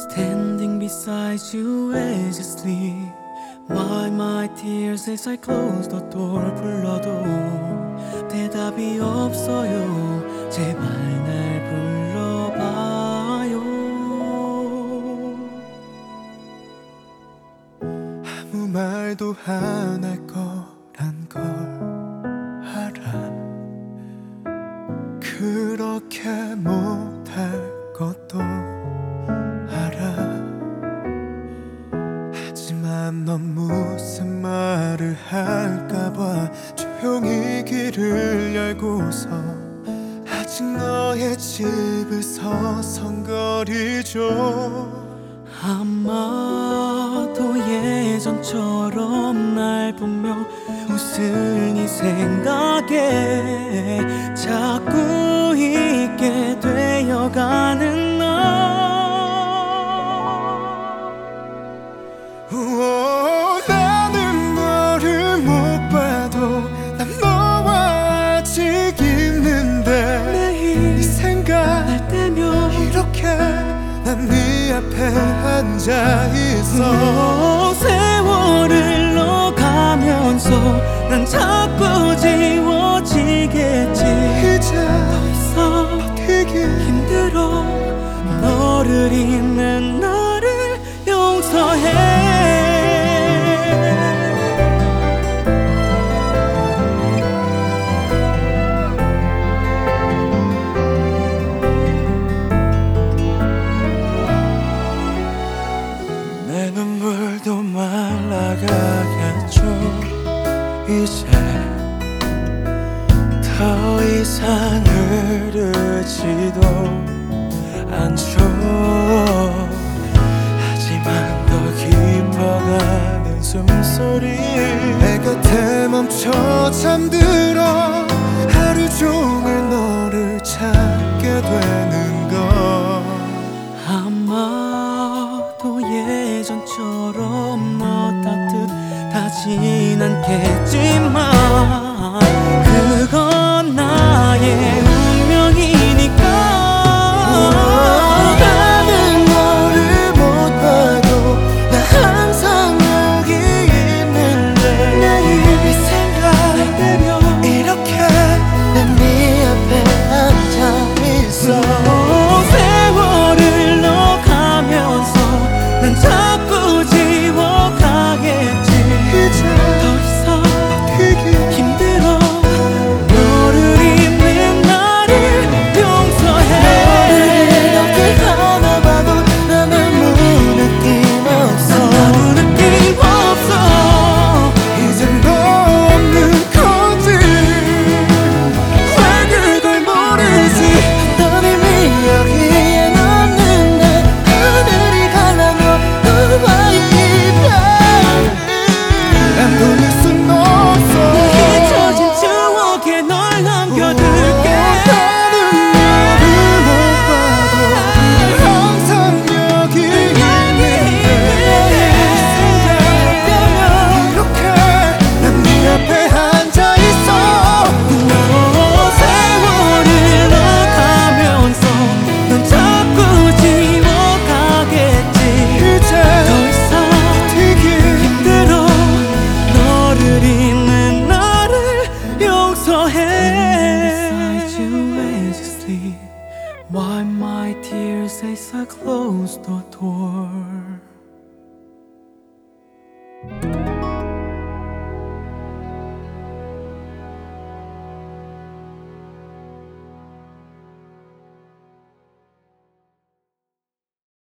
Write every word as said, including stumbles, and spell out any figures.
Standing beside you as you sleep. Why my tears as I close the door. 불러도 대답이 없어요. 제발 날 불러봐요. 아무 말도 안 할 거란 걸 알아. 그렇게 못할 것도 알아. 하지만 넌 무슨 말을 할까봐 조용히 길을 열고서 아직 너의 집을 서성거리죠. 아마도 예전처럼 날 보며 웃을 네 생각에 자꾸 잊게 되어가는 너. 우오, 나는 너를 못 봐도 난 너와 아직 있는데 매일 네 생각 날 때면 이렇게 난 네 앞에 앉아있어. 세월을 넣어가면서 난 자꾸 지워지겠지. 이제 더 이상 버티기 힘들어. 너를 잊는 나를 용서해. 내 눈물도 말라가겠죠. 이제 더 이상 흐르지도 않죠. 하지만 더 깊어가는 숨소리 내 곁에 멈춰 잠들어 하루 종일 너를 찾게 되는 것. 아마도 예전처럼 너 따뜻하진 않겠지만 그건 나의 운명이니까. 나는 너를 못 봐도 나 항상 여기 있는데 매일 네 생각 날 때면 이렇게 난 네 앞에 앉아있어. 세월을 넣어가면서 난 자꾸 지워가겠지. 이제 더 이상 버티기 힘들어. 너를 잊는 나를 용서해. 이렇게 하나 봐도 나는 아무 느낌 없어. 아무 느낌 없어. 이젠 너 없는 건지 왜 그걸 모르지. 넌 이미 여기에 없는데 하늘이 갈라져 너와의 이별을 난 돌릴 순 없어. 잊혀진 추억에 널 남겨둘게. 나는 너를 못 봐도 항상 여기 있는데 생각하면 이렇게 난 네 앞에 앉아있어. 세월을 넣어가면서 넌 자꾸 지워가겠지. 이제 더 이상 버티기 힘들어. 너를 잊는 나를 용서해. Beside you as you sleep. Why my tears as I close the door.